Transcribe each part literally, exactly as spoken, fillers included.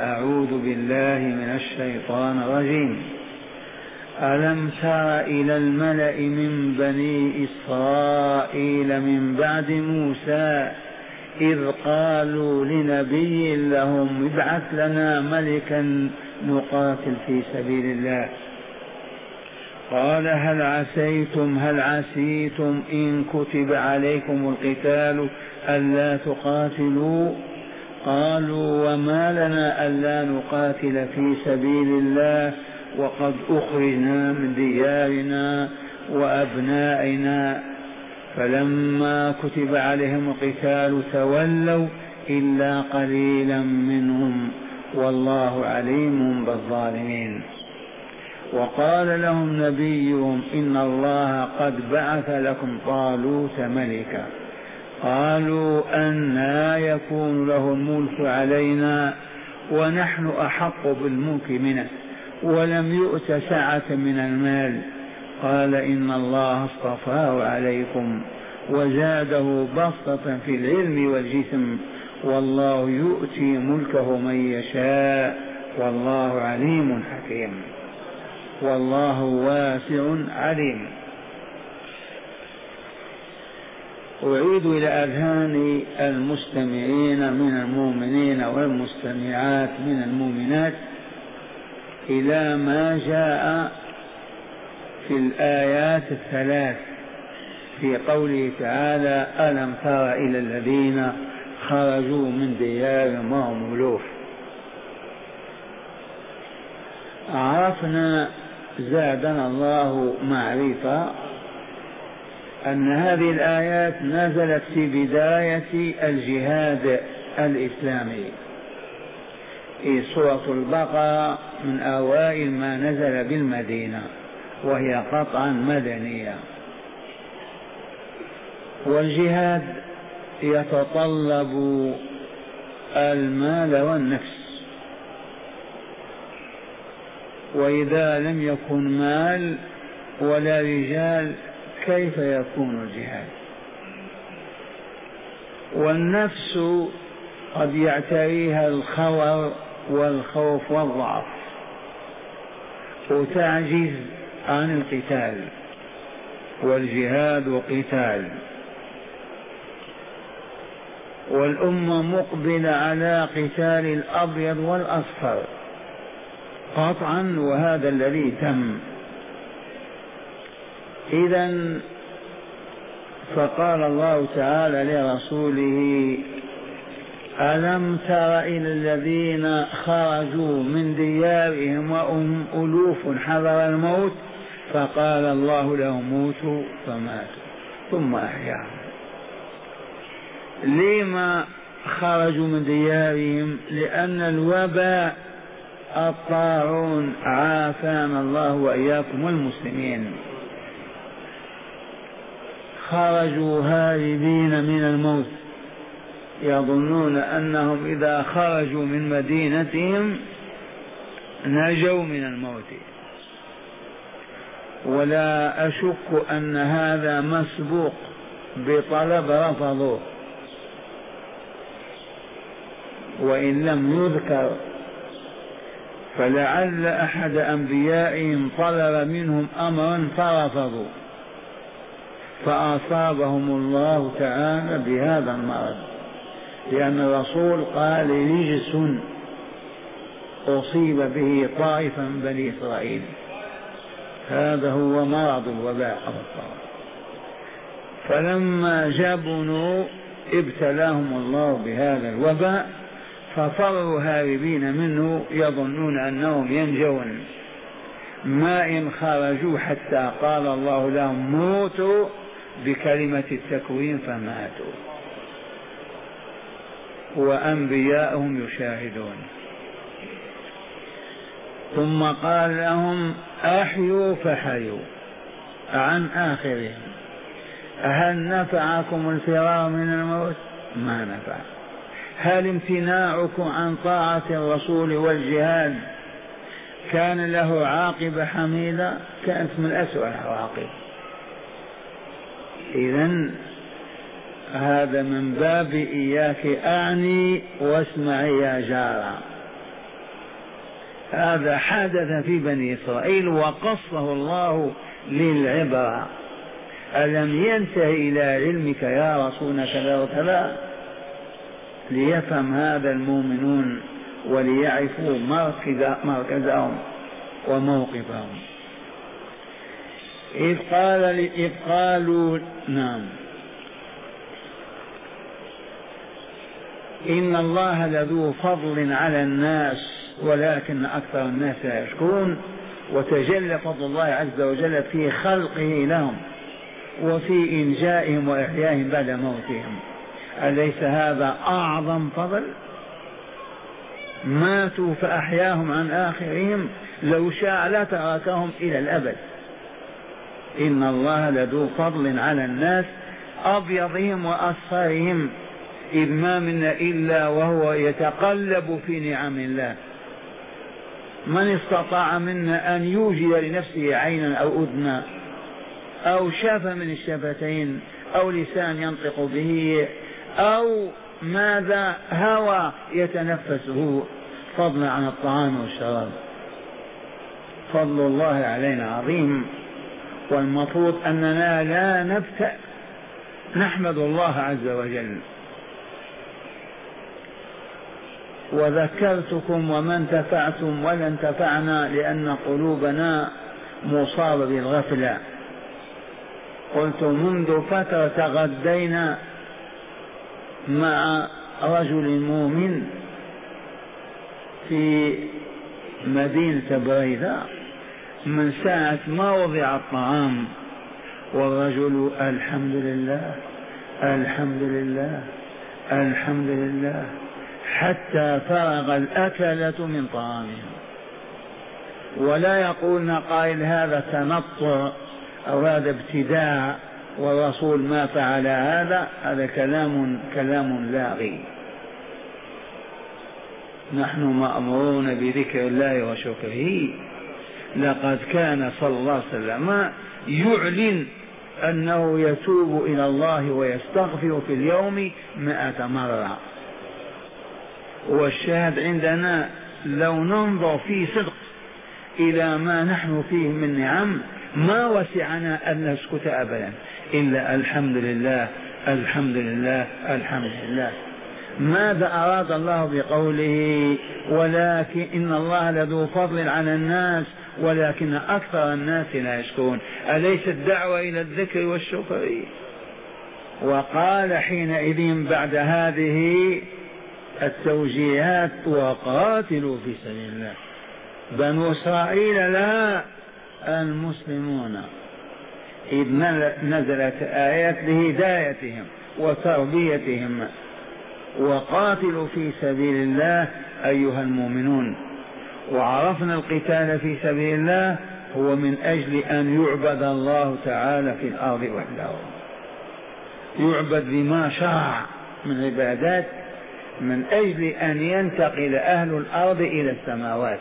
أعوذ بالله من الشيطان الرجيم. ألم تر إلى الملأ من بني إسرائيل من بعد موسى إذ قالوا لنبي لهم ابعث لنا ملكا نقاتل في سبيل الله قال هل عسيتم هل عسيتم إن كتب عليكم القتال ألا تقاتلوا قالوا وما لنا ألا نقاتل في سبيل الله وقد أخرجنا من ديارنا وأبنائنا فلما كتب عليهم القتال تولوا إلا قليلا منهم والله عليم بالظالمين. وقال لهم نبيهم إن الله قد بعث لكم طالوت ملكا قالوا أنى يكون له الملك علينا ونحن أحق بالملك منه ولم يؤت سعة من المال قال إن الله اصطفاه عليكم وزاده بسطة في العلم والجسم والله يؤتي ملكه من يشاء والله عليم حكيم والله واسع عليم. أعيد إلى أذهان المستمعين من المؤمنين والمستمعات من المؤمنات إلى ما جاء في الآيات الثلاث في قوله تعالى ألم تر إلى الذين خرجوا من ديارهم وهم ألوف. عرفنا زادنا الله معرفة أن هذه الآيات نزلت في بداية الجهاد الإسلامي في سورة البقرة من أوائل ما نزل بالمدينة وهي قطعا مدنية. والجهاد يتطلب المال والنفس وإذا لم يكن مال ولا رجال كيف يكون الجهاد؟ والنفس قد يعتريها الخور والخوف والضعف وتعجز عن القتال والجهاد قتال والأمة مقبلة على قتال الأبيض والأصفر قطعا وهذا الذي تم. إذن فقال الله تعالى لرسوله ألم تر إلى الذين خرجوا من ديارهم وهم ألوف حذر الموت فقال الله لهم موتوا فماتوا ثم أحياهم. لما خرجوا من ديارهم؟ لأن الوباء الطاعون عافانا الله وإياكم والمسلمين خرجوا هاربين من الموت يظنون أنهم إذا خرجوا من مدينتهم نجوا من الموت ولا أشك أن هذا مسبوق بطلب رفضوه وإن لم يذكر فلعل أحد أنبيائهم طلب منهم أمرا فرفضوا فأصابهم الله تعالى بهذا المرض لأن الرسول قال رجس أصيب به طائفة من بني إسرائيل هذا هو مرض الوباء أو الطاعون. فلما جبنوا ابتلاهم الله بهذا الوباء ففروا هاربين منه يظنون أنهم ينجون ما إن خرجوا حتى قال الله لهم موتوا بكلمة التكوين فماتوا وأنبياءهم يشاهدون. ثم قال لهم أحيوا فحيوا عن آخرهم. هل نفعكم الفرار من الموت؟ ما نفع. هل امتناعكم عن طاعة الرسول والجهاد كان له عاقبة حميدة؟ كانت من أسوأ العواقب. إذن هذا من باب إياك أعني واسمعي يا جارة. هذا حدث في بني إسرائيل وقصه الله للعبرة. ألم ينتهي إلى علمك يا رسولنا كذا وكذا؟ ليفهم هذا المؤمنون وليعرفوا مركزهم وموقفهم. إذ قال إذ قالوا نعم إن الله لذو فضل على الناس ولكن أكثر الناس لا يشكرون. وتجلى فضل الله عز وجل في خلقه لهم وفي إنجائهم وإحيائهم بعد موتهم. أليس هذا أعظم فضل؟ ماتوا فأحياهم عن آخرهم، لو شاء لتركهم إلى الأبد. إن الله لذو فضل على الناس أبيضهم وأصفرهم، إذ ما منا إلا وهو يتقلب في نعم الله. من استطاع منا أن يوجد لنفسه عينا أو أذنا أو شفة من الشفتين أو لسان ينطق به أو ماذا هوى يتنفسه، فضلا عن الطعام والشراب. فضل الله علينا عظيم، والمفروض أننا لا نبتأ، نحمد الله عز وجل. وذكرتكم وما انتفعتم ولا انتفعنا لأن قلوبنا مصابة بالغفلة. قلت منذ فترة تغدينا مع رجل مؤمن في مدينة بريدة، من ساعة ما وضع الطعام والرجل الحمد لله الحمد لله الحمد لله حتى فرغ الأكلة من طعامهم. ولا يقولنا قائل هذا تنطع أو هذا ابتداع والرسول ما فعل هذا، هذا كلام كلام لاغي. نحن مأمورون بذكر الله وشكره. لقد كان صلى الله عليه وسلم يعلن أنه يتوب إلى الله ويستغفر في اليوم مئة مرة. والشاهد عندنا لو ننظر في صدق إلى ما نحن فيه من نعم ما وسعنا أن نسكت أبدا إلا الحمد لله الحمد لله الحمد لله. ماذا أراد الله بقوله ولكن إن الله لذو فضل على الناس ولكن أكثر الناس لا يشكرون؟ أليس الدعوة إلى الذكر والشكر؟ وقال حينئذ بعد هذه التوجيهات وقاتلوا في سبيل الله. بنو إسرائيل لا، المسلمون، إذ نزلت آيات لهدايتهم وتربيتهم. وقاتلوا في سبيل الله أيها المؤمنون. وعرفنا القتال في سبيل الله هو من أجل أن يعبد الله تعالى في الأرض وحده، يعبد بما شرع من عبادات، من أجل أن ينتقل أهل الأرض إلى السماوات.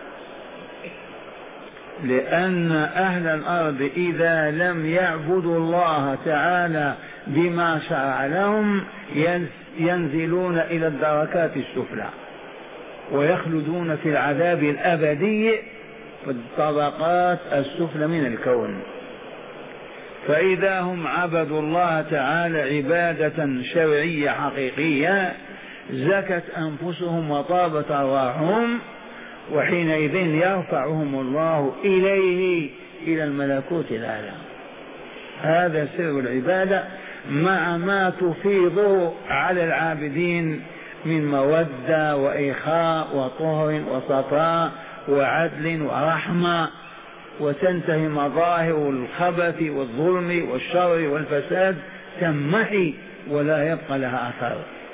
لأن أهل الأرض إذا لم يعبدوا الله تعالى بما شرع لهم ينزلون إلى الدركات السفلى ويخلدون في العذاب الأبدي في الطبقات السفلى من الكون. فإذا هم عبدوا الله تعالى عبادة شرعية حقيقية زكت أنفسهم وطابت أرواحهم، وحينئذ يرفعهم الله إليه إلى الملكوت الأعلى. هذا سر العبادة مع ما تفيضه على العابدين من مودة وإخاء وطهر وصفاء وعدل ورحمة، وتنتهي مظاهر الخبث والظلم والشر والفساد تمحي ولا يبقى لها أثر.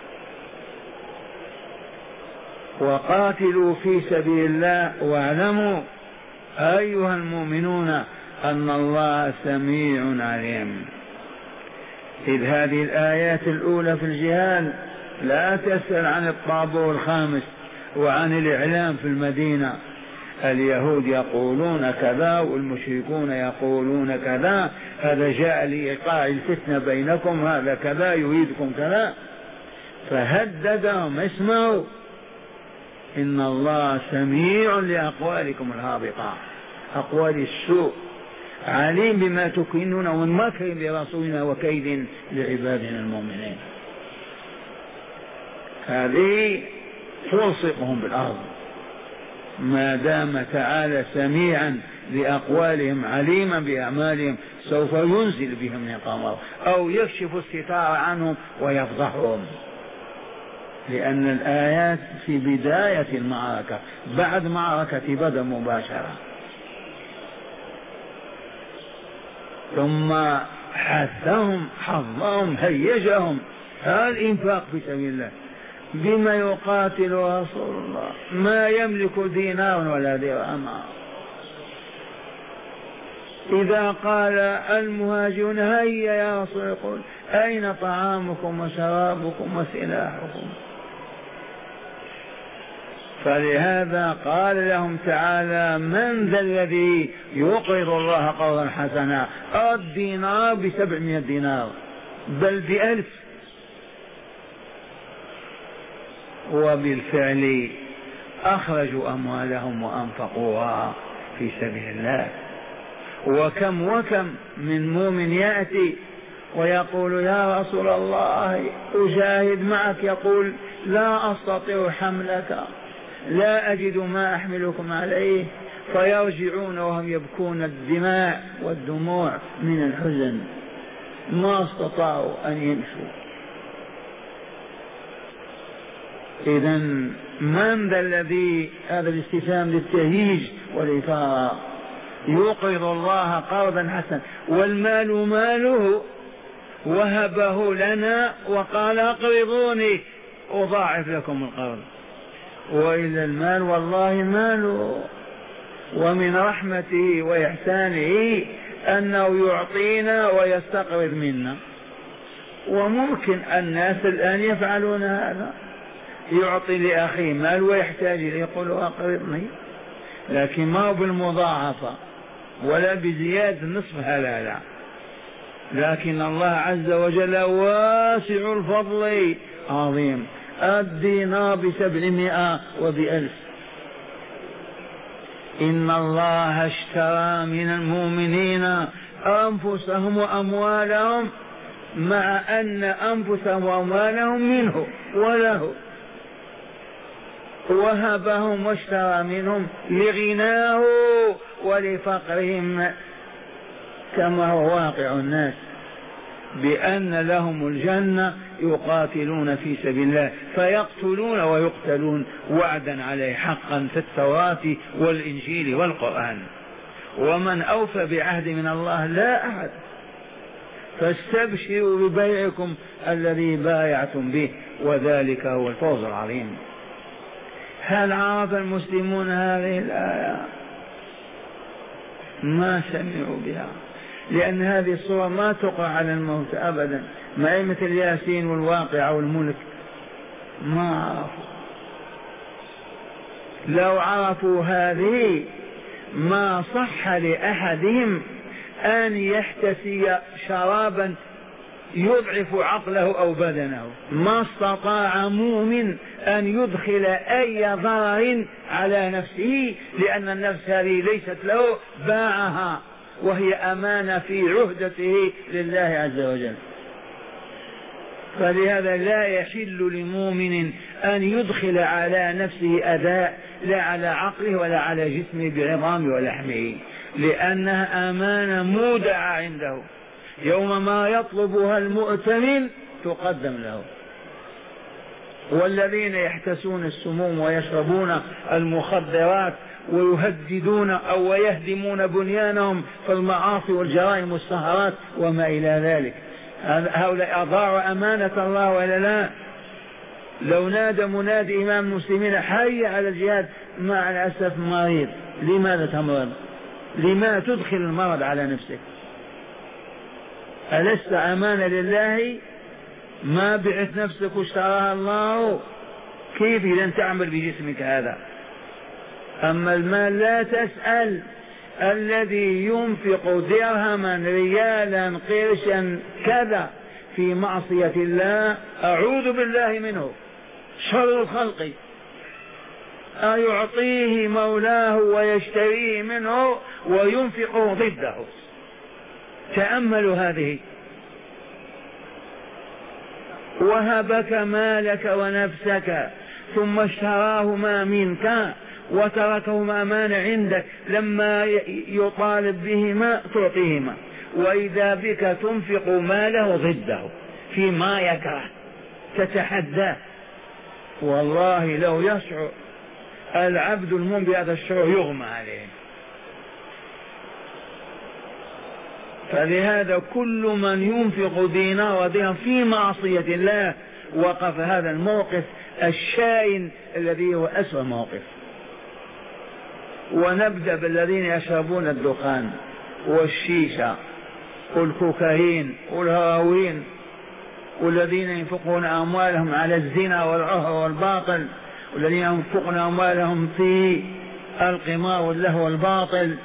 وقاتلوا في سبيل الله واعلموا أيها المؤمنون أن الله سميع عليم. إذ هذه الآيات الأولى في الجهاد لا تسأل عن الطابور الخامس وعن الإعلام في المدينة. اليهود يقولون كذا والمشركون يقولون كذا، هذا جاء لإيقاع الفتنة بينكم، هذا كذا يريدكم كذا. فهددهم اسمعوا إن الله سميع لأقوالكم الهابطة، أقوال السوء، عليم بما تكنون من مكر لرسولنا وكيد لعبادنا المؤمنين. هذه تلصقهم بالأرض. ما دام تعالى سميعا لأقوالهم عليما بأعمالهم سوف ينزل بهم نقامه أو يكشف الستار عنهم ويفضحهم، لأن الآيات في بداية المعركة بعد معركة بدر مباشرة. ثم حثهم حظهم هيجهم الإنفاق في سبيل الله. بما يقاتل رسول الله؟ ما يملك دينار ولا درهم. إذا قال المهاجرون هيا يا رسول يقول أين طعامكم وشرابكم وسلاحكم؟ فلهذا قال لهم تعالى من ذا الذي يقرض الله قرضا حسنا؟ الدينار بسبعمائة دينار بل بألف. وبالفعل أخرجوا أموالهم وأنفقوها في سبيل الله. وكم وكم من مؤمن يأتي ويقول يا رسول الله أجاهد معك، يقول لا أستطيع حملك، لا أجد ما أحملكم عليه، فيرجعون وهم يبكون الدماء والدموع من الحزن، ما استطاعوا أن يمشوا. إذن من ذا الذي، هذا الاستفهام للتهييج والإثارة، يقرض الله قرضا حسنا والمال ماله وهبه لنا وقال اقرضوني أضاعف لكم القرض. وإلا المال والله ماله، ومن رحمته وإحسانه أنه يعطينا ويستقرض منا. وممكن الناس الآن يفعلون هذا، يعطي لأخيه مال ويحتاج يقول أقرضني، لكن ما بالمضاعفة ولا بزيادة نصفها، لا لا، لكن الله عز وجل واسع الفضل عظيم. الدينار بسبعمائة وبألف. إن الله اشترى من المؤمنين أنفسهم وأموالهم، مع أن أنفسهم وأموالهم منه وله، وهبهم واشترى منهم لغناه ولفقرهم، كما هو واقع الناس، بأن لهم الجنة يقاتلون في سبيل الله فيقتلون ويقتلون وعدا عليه حقا في التوراة والإنجيل والقرآن. ومن أوفى بعهد من الله لا أحد. فاستبشروا ببيعكم الذي بايعتم به وذلك هو الفوز العظيم. هل عرف المسلمون هذه الآية؟ ما سمعوا بها، لأن هذه الصورة ما تقع على الموت أبدا، ما هي مثل ياسين والواقع والملك، ما عرفوا. لو عرفوا هذه ما صح لأحدهم أن يحتسي شرابا يضعف عقله أو بدنه، ما استطاع مؤمن أن يدخل أي ضرر على نفسه، لأن النفس هذه ليست له، باعها وهي أمانة في عهدته لله عز وجل. فلهذا لا يحل لمؤمن أن يدخل على نفسه أذى، لا على عقله ولا على جسمه بعظامه ولحمه، لأنها أمانة مودعة عنده، يوم ما يطلبها المؤتمن تقدم له. والذين يحتسون السموم ويشربون المخدرات ويهددون أو ويهدمون بنيانهم في المعاصي والجرائم والسهرات وما إلى ذلك، هؤلاء أضاعوا أمانة الله ولا لا؟ لو نادى منادي إمام المسلمين حي على الجهاد، مع الأسف مريض، لماذا تمرض؟ لما تدخل المرض على نفسك؟ ألست أمانة لله؟ ما بعت نفسك واشتراها الله، كيف إذا تعمل بجسمك هذا؟ أما المال لا تسأل، الذي ينفق درهما ريالا قرشا كذا في معصية الله أعوذ بالله منه، شر الخلق. أيعطيه مولاه ويشتريه منه وينفقه ضده. تأملوا هذه. وهبك مالك ونفسك ثم اشتراهما منك وتركهما أمان عندك، لما يطالب بهما تعطيهما، وإذا بك تنفق ماله ضده فيما يكره تتحداه. والله لو يشعر العبد المؤمن بهذا الشعور يغمى عليه. فلهذا كل من ينفق دينار ودرهم في معصية الله وقف هذا الموقف الشائن الذي هو أسوأ موقف. ونبدأ بالذين يشربون الدخان والشيشة والكوكايين والهراوين، والذين ينفقون أموالهم على الزنا والعهر والباطل، والذين ينفقون أموالهم في القمار واللهو والباطل.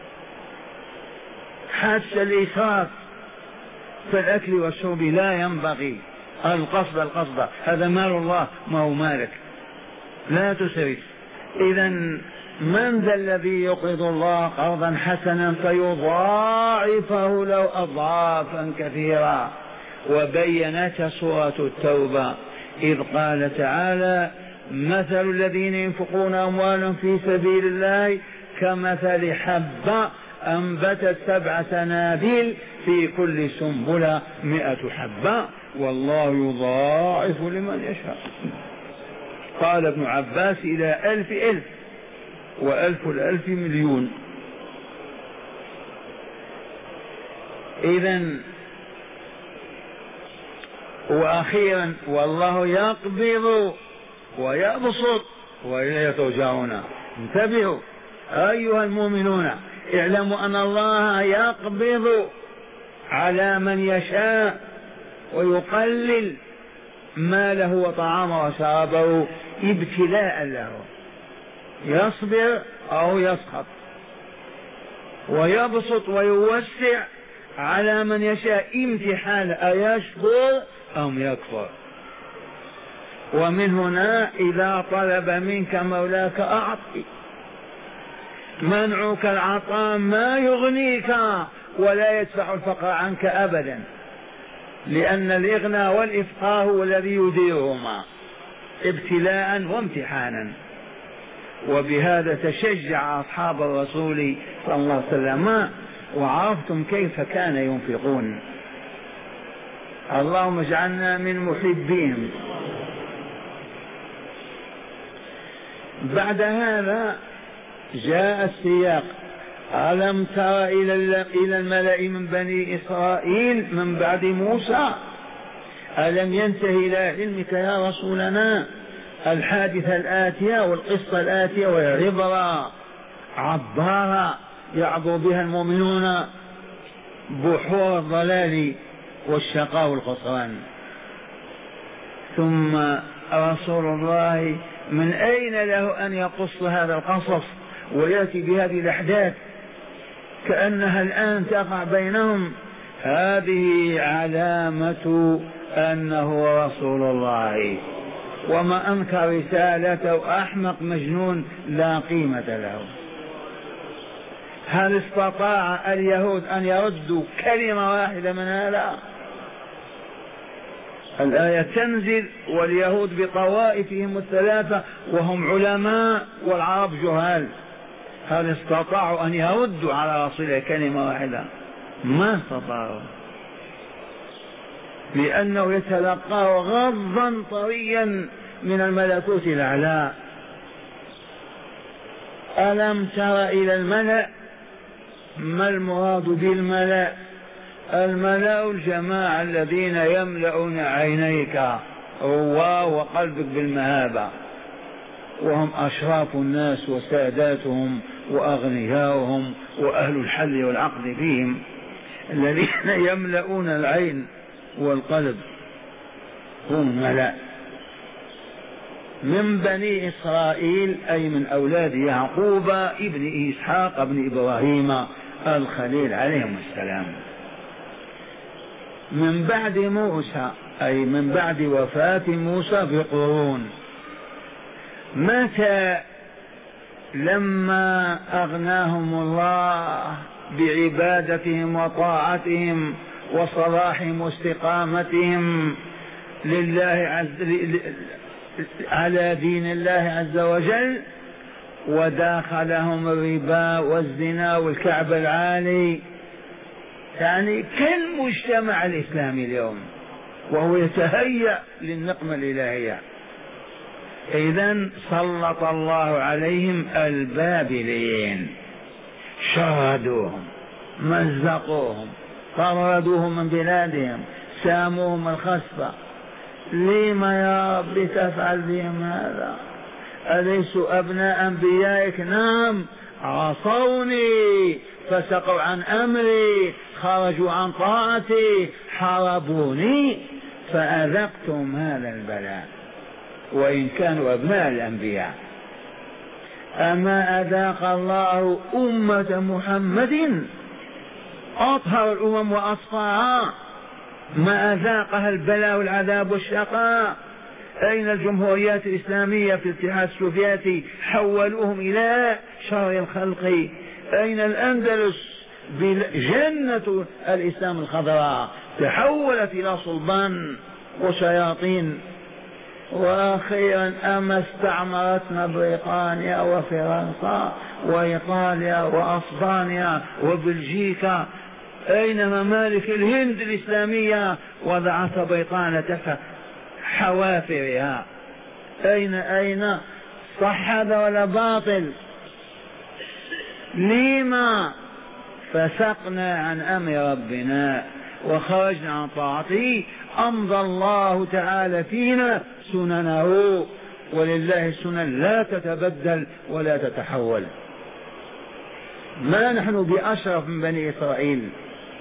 حتى الإسراف في الأكل والشرب لا ينبغي. القصد القصد هذا مال الله ما هو مالك، لا تسرف. إذا من ذا الذي يقرض الله قرضا حسنا فيضاعفه له أضعافا كثيرة؟ وبينت سورة التوبة إذ قال تعالى مثل الذين ينفقون أموالهم في سبيل الله كمثل حبة أنبتت سبع سنابل في كل سنبلة مئة حبة والله يضاعف لمن يشاء. قال ابن عباس إلى ألف ألف، وألف الألف مليون. إذن وأخيرا والله يقبض ويبسط وإليه ترجعون. انتبهوا أيها المؤمنون، اعلموا أن الله يقبض على من يشاء ويقلل ماله وطعامه وشرابه ابتلاء له، يصبر أو يسخط، ويبسط ويوسع على من يشاء امتحان أيشكر أم يكفر. ومن هنا إذا طلب منك مولاك أعطي. منعك العطاء ما يغنيك ولا يدفع الفقر عنك أبدا، لأن الإغنى والإفقار هو الذي يديرهما ابتلاء وامتحانا. وبهذا تشجع أصحاب الرسول صلى الله عليه وسلم، وعرفتم كيف كان ينفقون. اللهم اجعلنا من محبين. بعد هذا جاء السياق ألم تر إلى الملأ من بني إسرائيل من بعد موسى ألم ينتهي إلى علمك يا رسولنا الحادثة الآتية والقصة الآتية وهي عبرة عبارة يعبر بها المؤمنون بحور الضلال والشقاء والخسران. ثم رسول الله من أين له أن يقص هذا القصص ويأتي بهذه الأحداث كأنها الآن تقع بينهم؟ هذه علامة أنه رسول الله، وما أنكر رسالته أحمق مجنون لا قيمة له. هل استطاع اليهود أن يردوا كلمة واحدة من هذا؟ الآية تنزل واليهود بطوائفهم الثلاثة وهم علماء والعرب جهال، هل استطاعوا أن يردوا على رسول كلمة واحدة؟ ما استطاعوا، لأنه يتلقاه غضا طريا من الملكوت الأعلى. ألم تر إلى الملأ؟ ما المراد بالملأ؟ الملأ الجماعة الذين يملؤون عينيك رواه وقلبك بالمهابة، وهم أشراف الناس وساداتهم وأغنياؤهم وأهل الحل والعقد فيهم، الذين يملؤون العين والقلب هم ملأ من بني إسرائيل، أي من أولاد يعقوب ابن إسحاق ابن إبراهيم الخليل عليهم السلام، من بعد موسى، أي من بعد وفاة موسى بقرون. متى لما أغناهم الله بعبادتهم وطاعتهم وصلاحهم واستقامتهم لله عز على دين الله عز وجل، وداخلهم الربا والزنا والكعب العالي، يعني كالمجتمع الإسلامي اليوم، وهو يتهيأ للنقمة الإلهية. إذن سلط الله عليهم البابليين، شردوهم، مزقوهم، طردوهم من بلادهم، ساموهم الخسفة. لما يا رب تفعل بهم هذا؟ أليسوا أبناء أنبيائك؟ نعم، عصوني، فسقوا عن أمري، خرجوا عن طاعتي، حاربوني، فأذقتم هذا البلاء وإن كانوا أبناء الأنبياء. أما أذاق الله أمة محمد أطهر الأمم وأصفاها، ما أذاقها البلاء والعذاب والشقاء. أين الجمهوريات الإسلامية في الاتحاد السوفيتي؟ حولوهم إلى شر الخلق. أين الأندلس جنة الإسلام الخضراء؟ تحولت إلى صلبان وشياطين. وأخيرا أما استعمرتنا بريطانيا وفرنسا وإيطاليا وأسبانيا وبلجيكا؟ أين ممالك الهند الإسلامية وضعت بريطانيا تحت حوافرها؟ أين أين صح هذا ولا باطل؟ لما فسقنا عن أمر ربنا وخرجنا عن طاعته، أمضى الله تعالى فينا سننه، ولله السنن لا تتبدل ولا تتحول. ما نحن بأشرف من بني إسرائيل.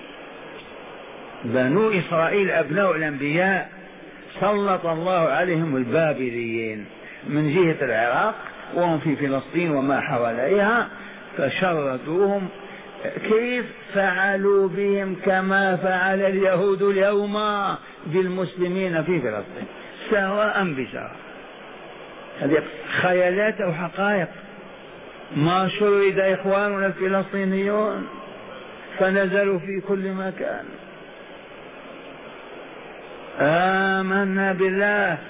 بنو إسرائيل أبناء الأنبياء، سلط الله عليهم البابليين من جهة العراق وهم في فلسطين وما حواليها، فشردوهم. كيف فعلوا بهم؟ كما فعل اليهود اليوم بالمسلمين في فلسطين، سواء بسواء. هذه خيالات أو حقائق. ما شرد إخواننا الفلسطينيون فنزلوا في كل مكان. آمنا بالله.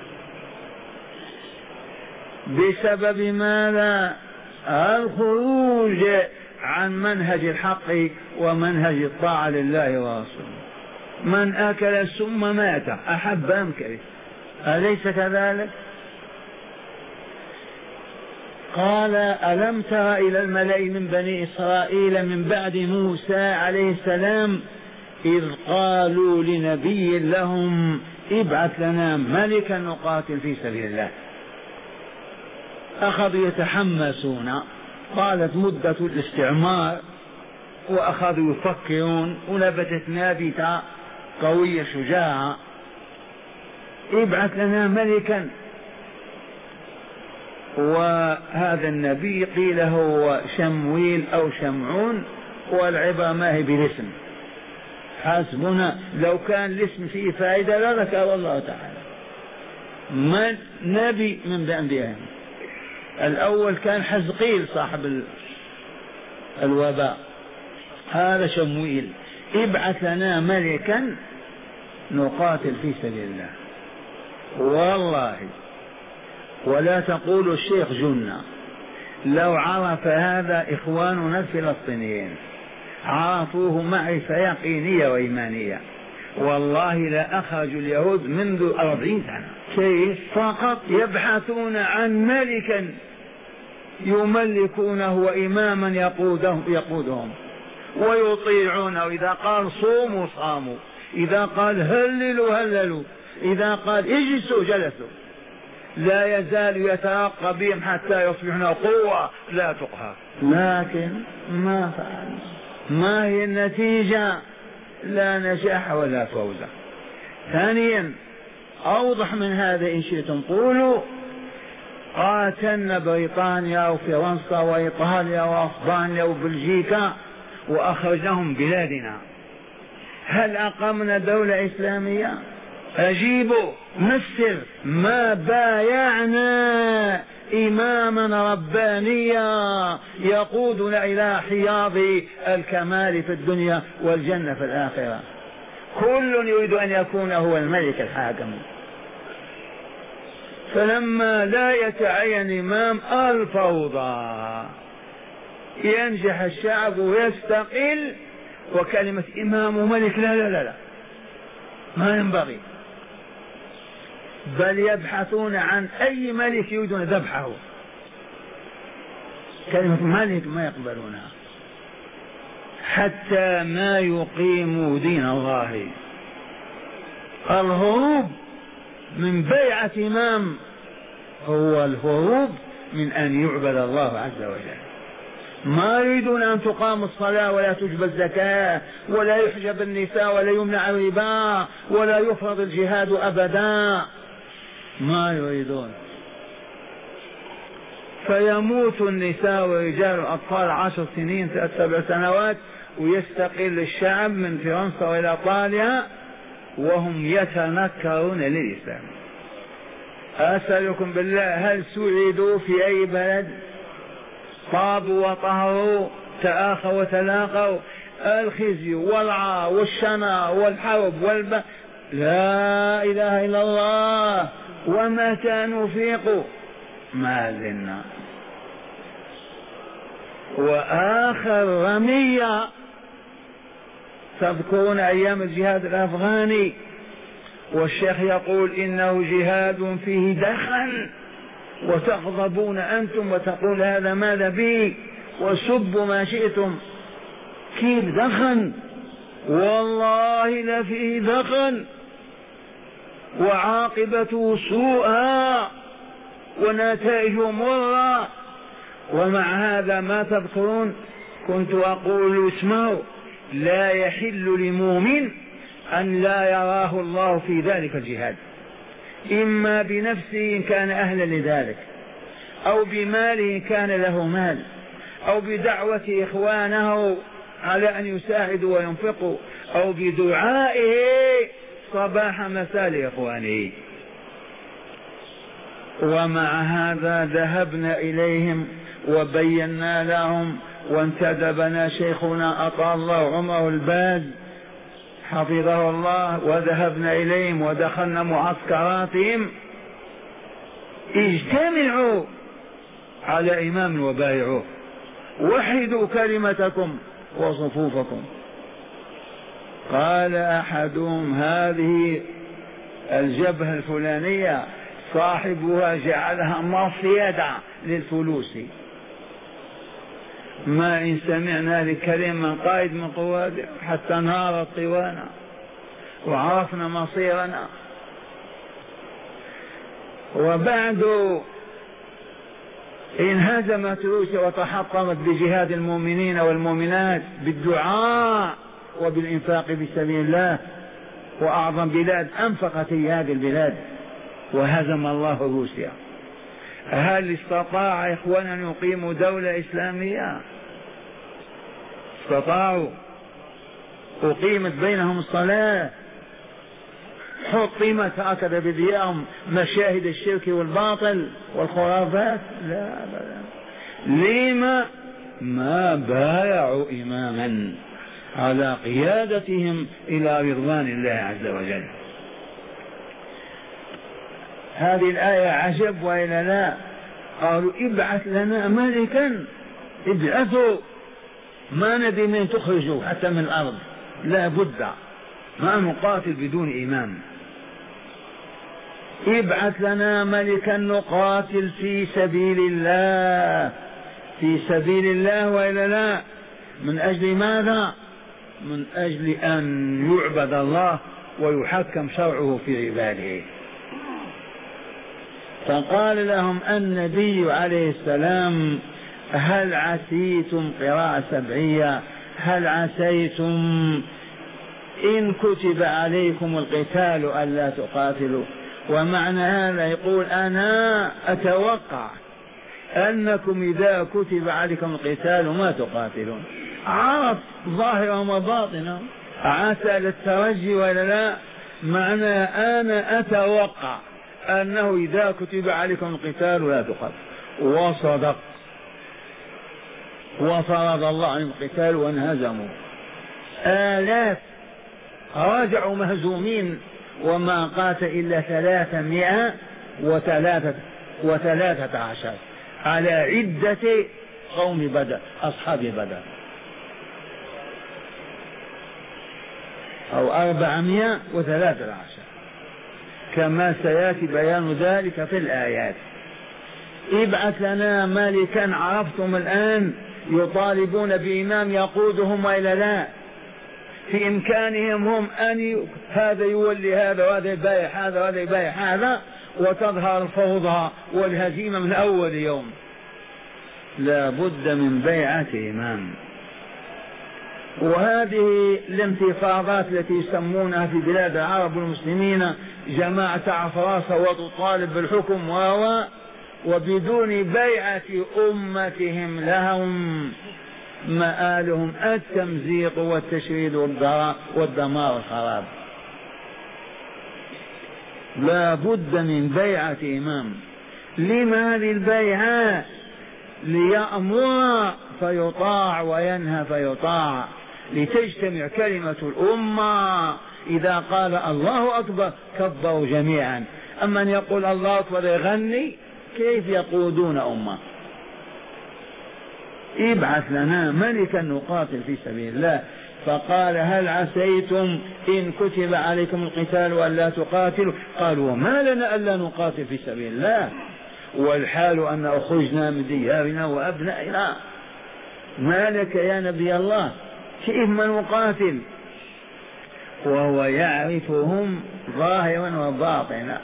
بسبب ماذا؟ الخروج عن منهج الحق ومنهج الطاعة لله ورسوله. من أكل السم مات، أحب أم كره، أليس كذلك؟ قال ألم تر إلى الملأ من بني إسرائيل من بعد موسى عليه السلام إذ قالوا لنبي لهم ابعث لنا ملكا نقاتل في سبيل الله. أخذوا يتحمسون، طالت مدة الاستعمار وأخذوا يفكرون، ونبتت نابتة قوية شجاعة، ابعث لنا ملكا. وهذا النبي قيل هو شمويل أو شمعون، والعبرة ما هي بالاسم، حسبنا. لو كان الاسم فيه فائدة لا ذكر الله تعالى. من نبي من أنبيائهم. الأول كان حزقيل صاحب الوباء، هذا شمويل. ابعث لنا ملكا نقاتل في سبيل الله. والله ولا تقولوا الشيخ جنة، لو عرف هذا إخواننا الفلسطينيين عرفوه معرفة يقينية وإيمانية، والله لا أخرجوا اليهود منذ أربعين سنة. كيف؟ فقط يبحثون عن ملكا يملكونه وإماما يقودهم, يقودهم ويطيعونه. إذا قال صوموا صاموا، إذا قال هللوا هللوا، إذا قال اجلسوا جلسوا. لا يزال يترقى بهم حتى يصبحون قوة لا تقهر. لكن ما فعل. ما هي النتيجة؟ لا نجاح ولا فوز. ثانيا أوضح من هذا إن شئتم قولوا قاتلنا بريطانيا وفرنسا وإيطاليا وأسبانيا وبلجيكا وأخرجناهم بلادنا، هل أقمنا دولة إسلامية؟ أجيبوا. مثل ما بايعنا إماما ربانيا يقودنا إلى حياض الكمال في الدنيا والجنة في الآخرة. كل يريد أن يكون هو الملك الحاكم. فلما لا يتعين إمام الفوضى، ينجح الشعب ويستقل، وكلمة إمام وملك لا لا لا لا ما ينبغي، بل يبحثون عن أي ملك يريدون ذبحه. كلمة ملك ما يقبلونها حتى ما يقيموا دين الله. الهروب من بيعة إمام هو الهروب من أن يعبد الله عز وجل. ما يريدون أن تقام الصلاة ولا تجب الزكاة ولا يحجب النساء ولا يمنع الربا ولا يفرض الجهاد أبدا، ما يريدون. فيموت النساء والرجال والأطفال عشر سنين سبع سنوات، ويستقل الشعب من فرنسا وإلى إيطاليا وهم يتنكرون للإسلام. أسألكم بالله، هل سعدوا في أي بلد؟ طابوا وطهروا، تآخوا وتلاقوا، الخزي والعار والشنا والحرب والب لا إله إلا الله. ومتى نفيق ما زلنا. وآخر رمية، تذكرون أيام الجهاد الأفغاني، والشيخ يقول إنه جهاد فيه دخن، وتغضبون أنتم وتقول هذا ماذا به، وسبوا ما شئتم. كيف دخن؟ والله لفيه دخن وعاقبته سوءا ونتائجه مرة. ومع هذا ما تذكرون؟ كنت أقول اسمعوا، لا يحل لمؤمن أن لا يراه الله في ذلك الجهاد، إما بنفسه إن كان أهلا لذلك، أو بماله إن كان له مال، أو بدعوة إخوانه على أن يساعدوا وينفقوا، أو بدعائه صباح مساء لإخوانه. ومع هذا ذهبنا إليهم وبينا لهم، وانتدبنا شيخنا أطال الله عمره الباز حفظه الله، وذهبنا إليهم ودخلنا معسكراتهم. اجتمعوا على إمام وبايعوه، وحدوا كلمتكم وصفوفكم. قال أحدهم هذه الجبهة الفلانية صاحبها جعلها مصيدة للفلوس، ما إن سمعنا لكلمة من قائد من قواده حتى نارت طوانا وعرفنا مصيرنا. وبعد انهزمت روسيا وتحطمت بجهاد المؤمنين والمؤمنات بالدعاء وبالإنفاق في سبيل الله، وأعظم بلاد أنفقت هي هذه البلاد، وهزم الله روسيا. هل استطاع إخوانا أن يقيموا دولة إسلامية؟ استطاعوا؟ أقيمت بينهم الصلاة، حطمت هكذا بدياهم مشاهد الشرك والباطل والخرافات؟ لا أبدا. لما؟ ما بايعوا إماما على قيادتهم إلى رضوان الله عز وجل. هذه الآية عجب وإلا لا؟ قالوا ابعث لنا ملكا، ابعثوا، ما ندري من تخرجوا حتى من الأرض، لا بد، ما نقاتل بدون إمام. ابعث لنا ملكا نقاتل في سبيل الله، في سبيل الله وإلا لا؟ من أجل ماذا؟ من أجل أن يعبد الله ويحكم شرعه في عباده. فقال لهم النبي عليه السلام هل عسيتم، قراءة سبعية، هل عسيتم إن كتب عليكم القتال ألا تقاتلوا. ومعنى هذا يقول أنا أتوقع أنكم إذا كتب عليكم القتال ما تقاتلون. عرف ظاهرا وباطنا، عسى للترجي ولا لا؟ معنى أنا أتوقع أنه إذا كتب عليكم القتال لا تقاتل. وصدق وفرض الله عنهم القتال وانهزموا. آلاف رجعوا مهزومين وما قاتل إلا ثلاثمائة وثلاثة وثلاثة عشر على عدة قوم بدر أصحاب بدر، أو أربعمائة وثلاثة عشر كما سيأتي بيان ذلك في الآيات. ابعث لنا ملكا. عرفتم الآن يطالبون بإمام يقودهم وإلا لا؟ في إمكانهم هم أن هذا يولي هذا وهذا يبايع هذا وهذا يبايع هذا وتظهر الفوضى والهزيمة من أول يوم. لا بد من بيعة إمام. وهذه الانتفاضات التي يسمونها في بلاد العرب والمسلمين جماعة عفراسة وتطالب بالحكم و وبدون بيعة أمتهم لهم مآلهم التمزيق والتشريد والدمار والخراب. لا بد من بيعة إمام. لما هذه البيعة؟ ليأمر فيطاع وينهى فيطاع، لتجتمع كلمة الأمة. إذا قال الله أكبر كبروا جميعا، أما أن يقول الله أكبر يغني كيف يقودون أمة؟ ابعث لنا ملكا نقاتل في سبيل الله. فقال هل عسيتم إن كتب عليكم القتال وألا تقاتلوا؟ قالوا وما لنا ألا نقاتل في سبيل الله والحال أن أخرجنا من ديارنا وأبنائنا. ما لك يا نبي الله؟ كيف ما نقاتل؟ وهو يعرفهم ظاهرا وباطنا،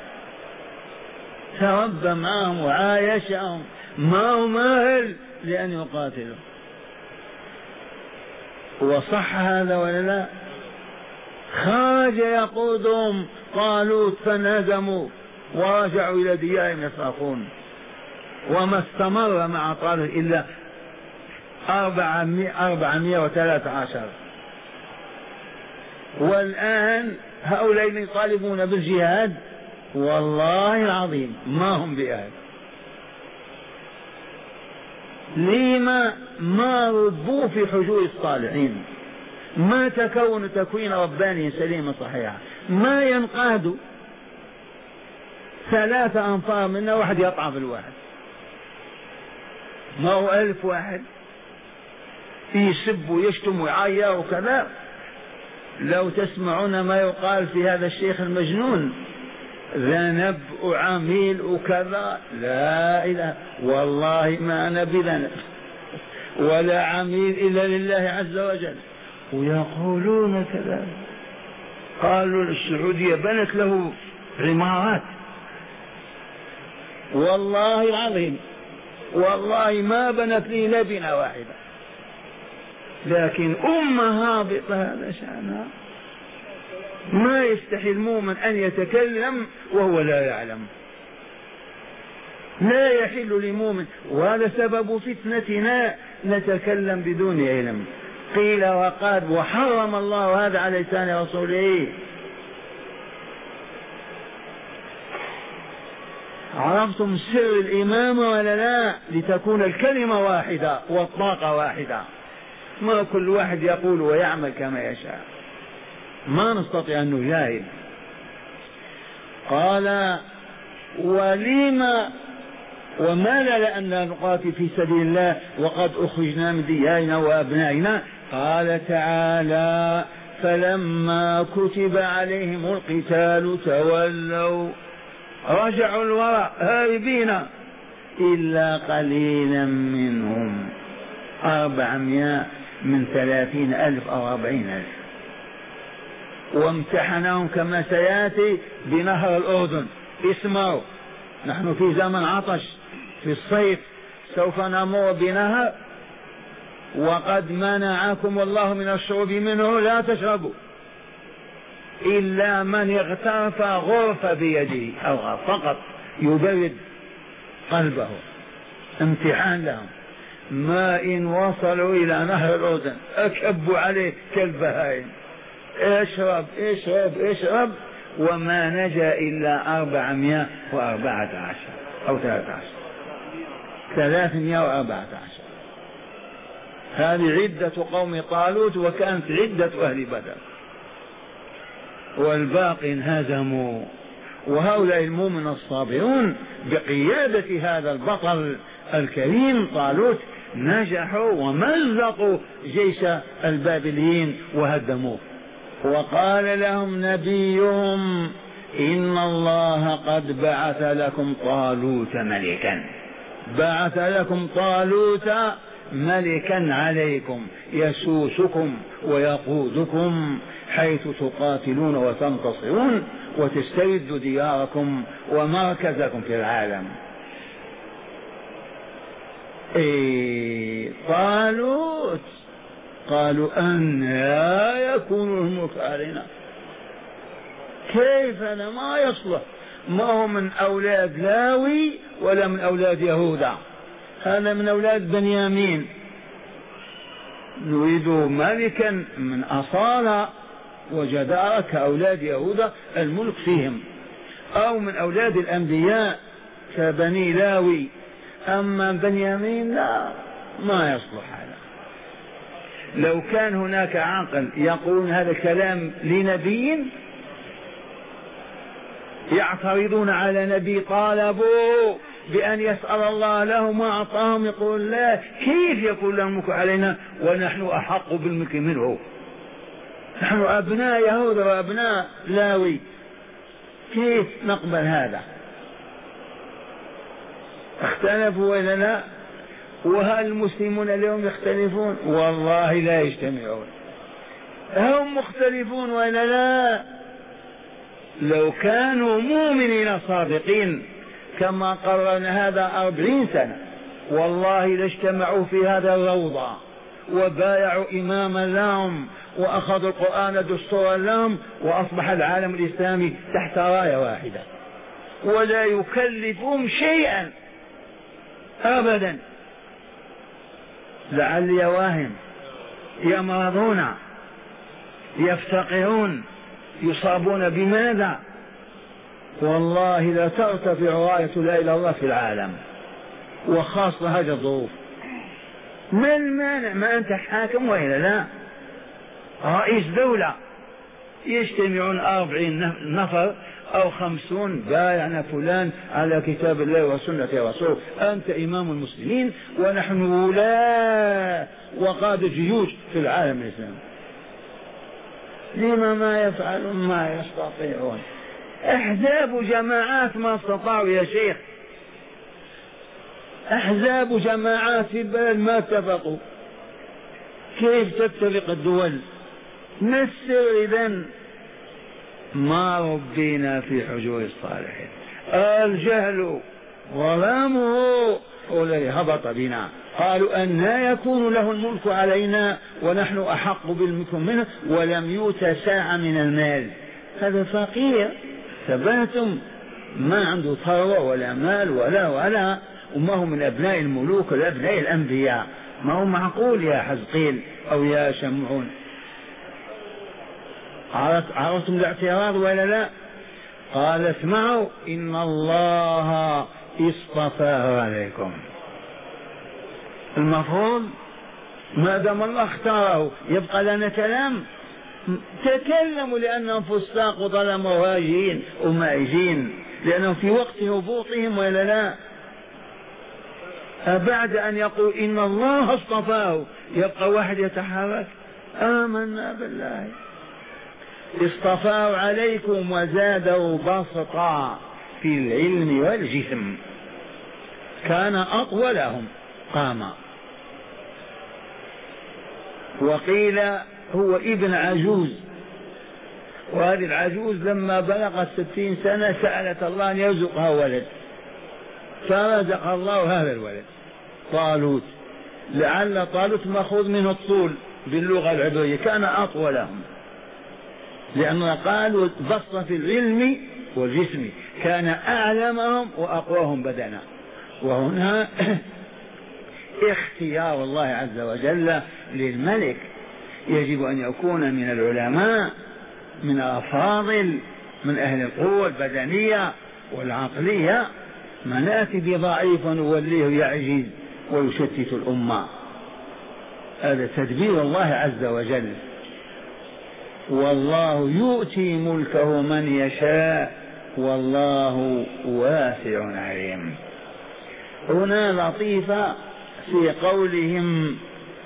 تربى معهم وعايشهم، ما هو ماهل لأن يقاتلوا. وصح هذا ولا لا؟ خرج يقودهم طالوت فانهزموا ورجعوا إلى ديارهم يصرخون، وما استمر مع طالوت إلا أربعمائة وثلاثة عشر. والآن هؤلاء يطالبون بالجهاد والله العظيم ما هم بأهل. لما ما ربوا في حجور الصالحين، ما تكون تكوين رباني سليمة صحيحة، ما ينقادوا. ثلاثة أنفار منا واحد يطعن في الواحد، ما هو ألف واحد يسب ويشتم ويعير وكذا. لو تسمعون ما يقال في هذا الشيخ المجنون ذنب وعميل وكذا، لا إله والله ما أنا بذنب ولا عميل إلا لله عز وجل. ويقولون كذا. قالوا السعودية بنت له عمارات، والله العظيم والله ما بنت لي لبنة واحدة، لكن أمة هابطة هذا شأنها. ما يستحي المؤمن أن يتكلم وهو لا يعلم، لا يحل لمؤمن، وهذا سبب فتنتنا نتكلم بدون علم. قيل وقال وحرم الله هذا على لسان رسوله. عرفتم سر الإمامة ولا لا؟ لتكون الكلمة واحدة والطاقة واحدة، ما كل واحد يقول ويعمل كما يشاء، ما نستطيع أن نجاهد. قال ولما وما لنا أن نقاتل في سبيل الله وقد أخرجنا من ديارنا وأبنائنا؟ قال تعالى فلما كتب عليهم القتال تولوا، رجعوا الوراء هاربين إلا قليلا منهم، أربعمائة من ثلاثين ألف أو أربعين ألف. وامتحناهم كما سيأتي بنهر الأردن. اسمعوا، نحن في زمن عطش في الصيف، سوف نمر بنهر وقد منعكم الله من الشرب منه، لا تشربوا إلا من اغترف غرفة بيده أو فقط يبرد قلبه. امتحان لهم. ما إن وصلوا إلى نهر الأردن أكبوا عليه كالبهائم، اشرب اشرب اشرب، وما نجا إلا أربعمائة وأربعة عشر أو ثلاثة عشر. ثلاثمائة وأربعة عشر. هذه عدة قوم طالوت، وكانت عدة أهل بدر، والباقي انهزموا. وهؤلاء المؤمن الصابرون بقيادة هذا البطل الكريم طالوت نجحوا ومزقوا جيش البابليين وهدموه. وقال لهم نبيهم إن الله قد بعث لكم طالوت ملكا، بعث لكم طالوت ملكا عليكم يسوسكم ويقودكم حيث تقاتلون وتنتصرون وتسترد دياركم ومركزكم في العالم. إيه طالوت قالوا أن لا يكون الملك علينا، كيف أنا ما يصلح، ما هو من أولاد لاوي ولا من أولاد يهوذا، هذا من أولاد بنيامين، نريد ملكا من أصالة وجدارة كأولاد يهوذا الملك فيهم، أو من أولاد الأنبياء كبني لاوي، أما بنيامين لا ما يصلح هذا. لو كان هناك عاقل يقول هذا الكلام لنبي، يعترضون على نبي طالبوا بأن يسأل الله له ما أعطاهم، يقول لا، كيف يكون له الملك علينا ونحن أحق بالملك منه، نحن أبناء يهوذا وأبناء لاوي، كيف نقبل هذا؟ اختلفوا ولا لا؟ وهل المسلمون اليوم يختلفون؟ والله لا يجتمعون. هم مختلفون ولا لا؟ لو كانوا مؤمنين صادقين كما قررنا هذا أربعين سنة والله لاجتمعوا في هذا الروضة وبايعوا إماما لهم وأخذوا القرآن دستورا لهم، وأصبح العالم الإسلامي تحت راية واحدة ولا يكلفهم شيئا أبدا. لعلي واهم، يمرضون، يفتقرون، يصابون بماذا؟ والله لا ترتفع راية لا إله إلا الله في العالم، وخاصة هذه الظروف. ما المانع؟ ما أنت حاكم وإلا لا؟ رئيس دولة، يجتمعون أربعين نفر أو خمسون بايعنا فلان على كتاب الله وسنة رسوله، أنت إمام المسلمين ونحن ولاة وقادة جيوش في العالم الإسلامي. لما ما يفعلون ما يستطيعون؟ أحزاب جماعات ما استطاعوا يا شيخ، أحزاب جماعات في البلد ما اتفقوا، كيف تتفق الدول؟ ما السر إذن؟ ما ربينا في حجور الصالحين، الجهل ظلامه والذي هبط بنا. قالوا أن لا يكون له الملك علينا ونحن أحق بالملك منه ولم يؤت ساعة من المال. هذا فقير ثباتم، ما عنده ثروة ولا مال ولا ولا وما هو من أبناء الملوك ولا أبناء الأنبياء، ما هو معقول يا حزقيل أو يا شمعون. عرفتم الاعتراض ولا لا؟ قال اسمعوا إن الله اصطفاه عليكم. المفروض ما دام الله اختاره يبقى لنا كلام؟ تكلموا لأنهم فساق وظلموا وهاجين ومائجين، لأنهم في وقت هبوطهم ولا لا؟ بعد أن يقول إن الله اصطفاه يبقى واحد يتحرك؟ آمنا بالله. اصطفاه عليكم وزاده بسطا في العلم والجسم، كان أطولهم قاما. وقيل هو ابن عجوز، وهذه العجوز لما بلغت ستين سنة سألت الله أن يرزقها ولد، فرزق الله هذا الولد طالوت. لعل طالوت مأخوذ منه الطول باللغة العبرية، كان أطولهم، لأنه قالوا بسط في العلم والجسم، كان أعلمهم وأقواهم بدنا. وهنا اختيار الله عز وجل للملك يجب أن يكون من العلماء، من الأفاضل، من أهل القوة البدنية والعقلية، ما نأتي بضعيف نوليه يعجز ويشتت الأمة. هذا تدبير الله عز وجل. والله يؤتي ملكه من يشاء والله واسع عليم. هنا لطيفة في قولهم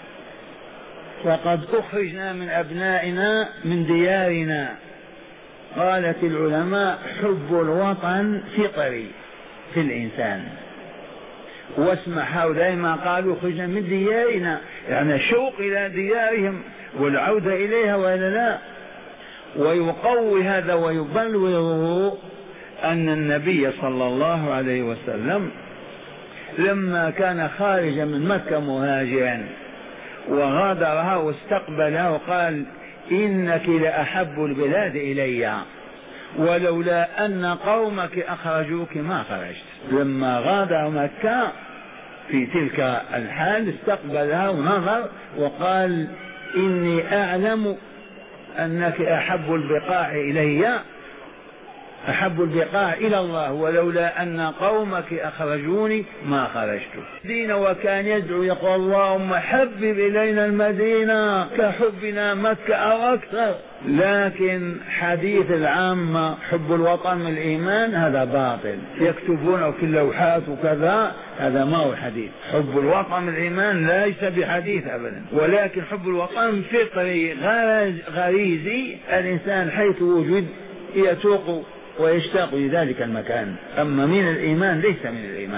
فقد أخرجنا من أبنائنا من ديارنا. قالت العلماء حب الوطن فطري في الإنسان، واسمع هؤلاء ما قالوا خرجنا من ديارنا، يعني شوق إلى ديارهم والعودة إليها وإلا لا. ويقوي هذا ويبلوره أن النبي صلى الله عليه وسلم لما كان خارجا من مكة مهاجرا وغادرها واستقبلها وقال إنك لأحب البلاد إلي ولولا أن قومك أخرجوك ما خرجت. لما غادر مكة في تلك الحال استقبلها ونظر وقال إني أعلم أنك أحب البقاع إلي أحب البقاع إلى الله ولولا أن قومك أخرجوني ما خرجت. دين وكان يدعو يقول اللهم حبب إلينا المدينة كحبنا مكة أو أكثر. لكن حديث العامة حب الوطن من الإيمان هذا باطل، يكتبونه في اللوحات وكذا، هذا ما هو حديث. حب الوطن من الإيمان ليس بحديث أبدا، ولكن حب الوطن فطري غريزي، الإنسان حيث وجد يتوق ويشتاق لذلك المكان. أما من الإيمان ليس من الإيمان.